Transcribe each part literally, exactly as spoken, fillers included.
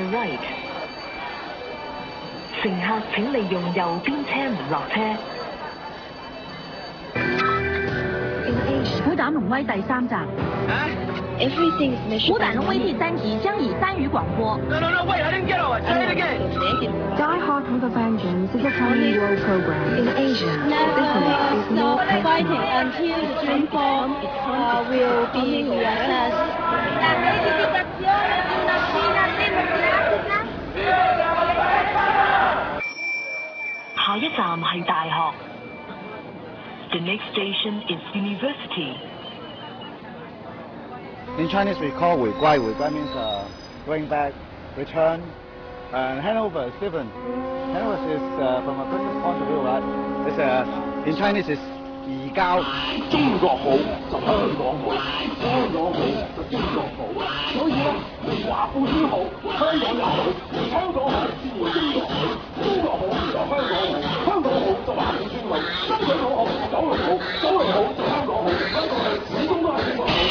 right。乘客請利用右邊車門落車。 虎膽龍威第三集。 Everything's mission. 虎膽龍威第三集將以單語廣播。 No, no, no, wait, I didn't get all that. Say it again. Die Hard with a Vengeance is a Chinese world program. In Asia, business is more fighting until the dream form uh, will be reassessed. La reivindicación es una China democrática. 下一站係大學。The next station is university. In Chinese, we call 回歸. 回歸 means uh, going back, return, and handover is different. Handover is uh, from a business point of view, right? It's uh, in Chinese is 移交。 中國好就香港好，香港好就中國好。所以咧，華富先好，香港也好，香港好先會中國好，中國好就香港好，香港好就華富先好，深水埗好，九龍好，九龍好就香港好，香港好始終都係中國好。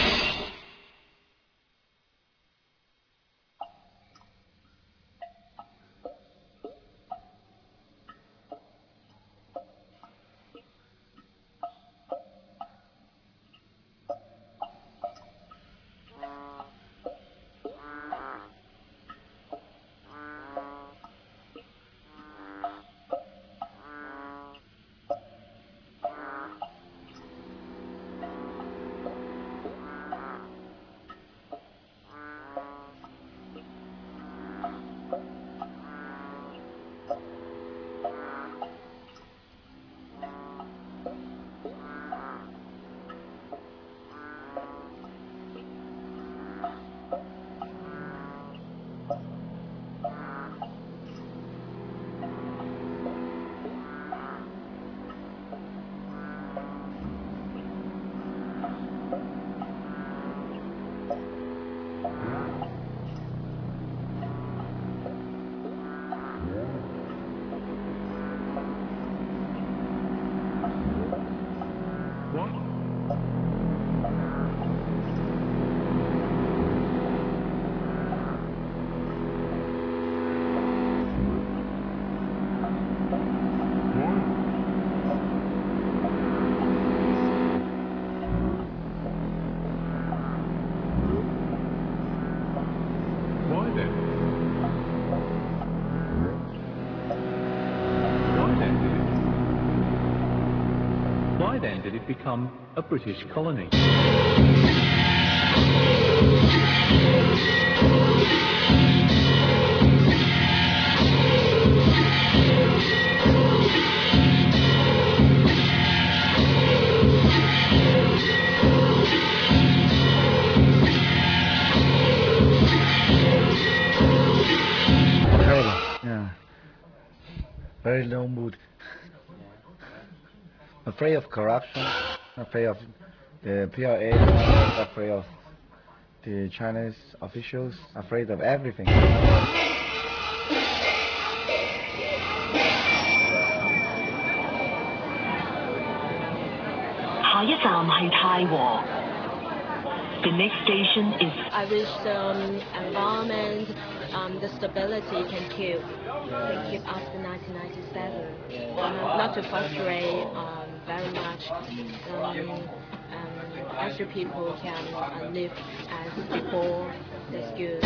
Why then did it become a British colony? Terrible, yeah. Very low mood. Afraid of corruption, afraid of the P R A, afraid of the Chinese officials, afraid of everything. 下一站係太和。The next station is. I wish the um, environment, um, the stability can keep, can keep after nineteen ninety-seven. Um, not to frustrate um, very much. Um, um, extra people can uh, live as before. That's good.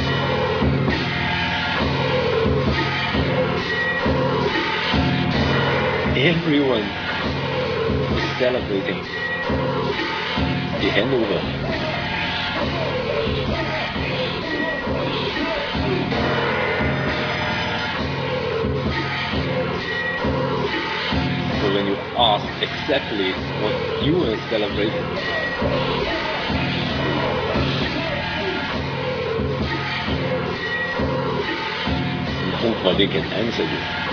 Everyone is celebrating the handover. So when you ask exactly what you are celebrating, nobody can answer you.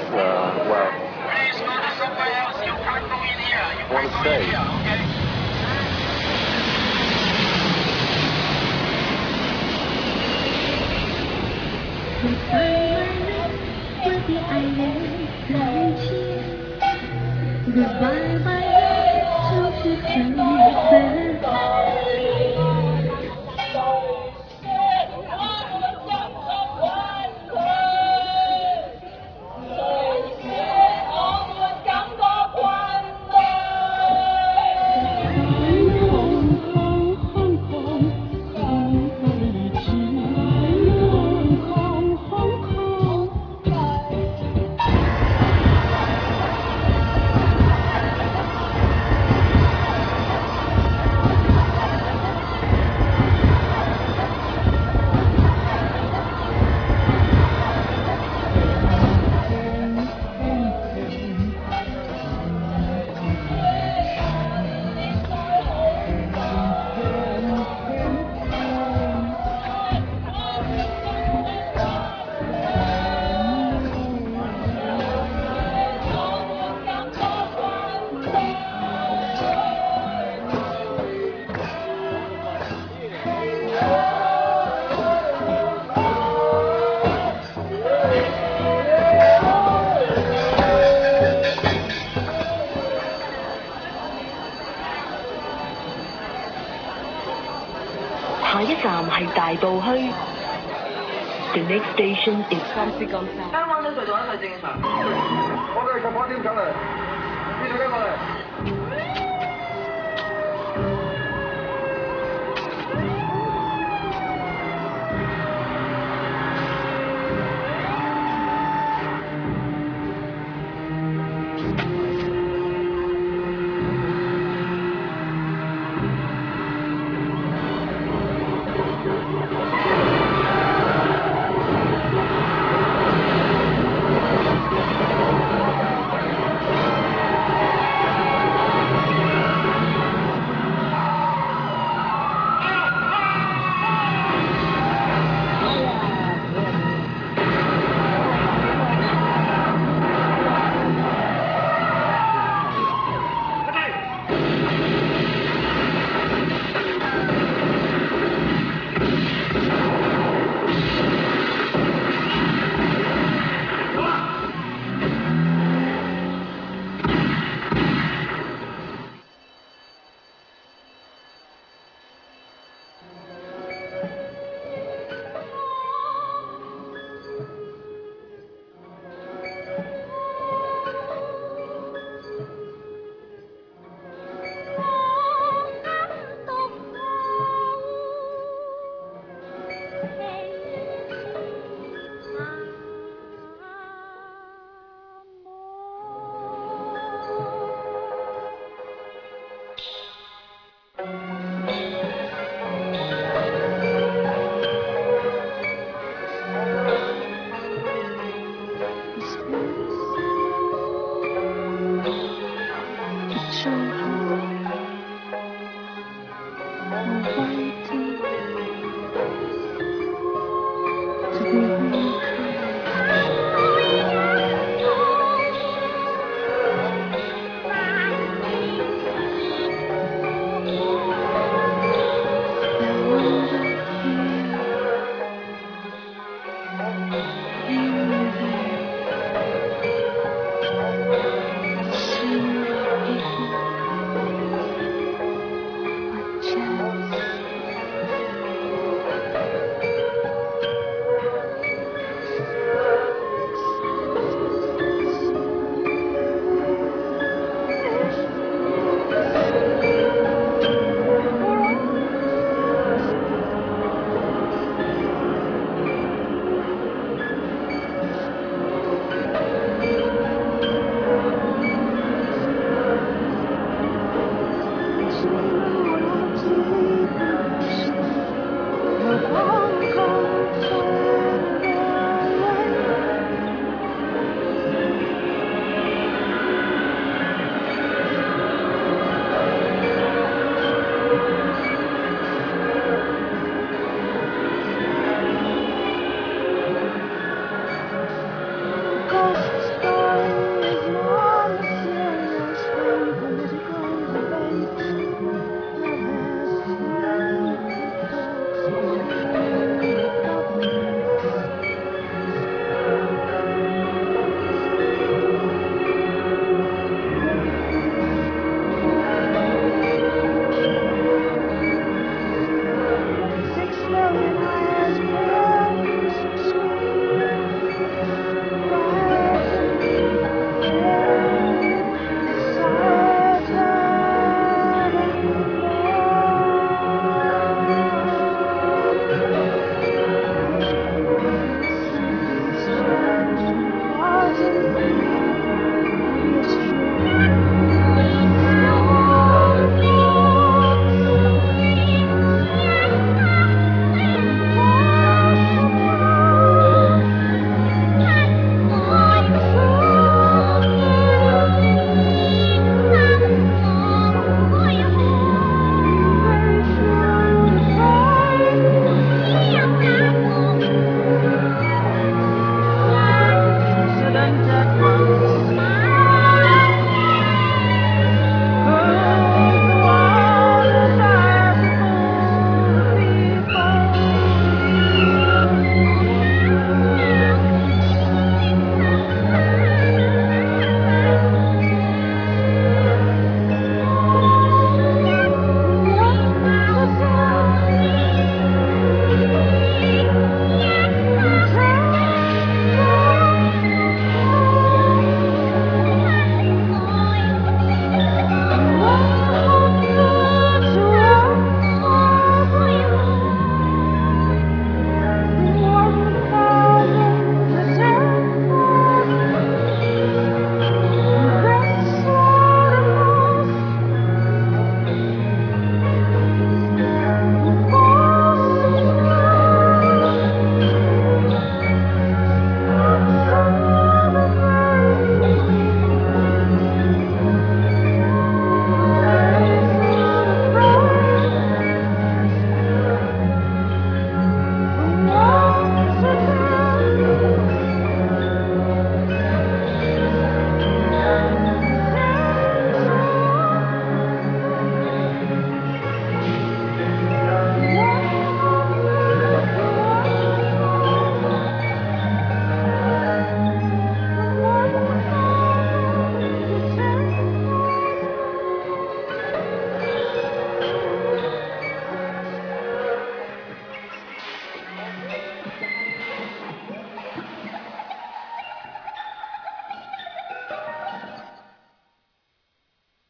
uh, well, want to stay. Goodbye, my love, to the 下一站係大道墟。The next station is 咁是咁晒。 香港都隧道一個正常。我哋十八點上嚟，呢度跟過嚟。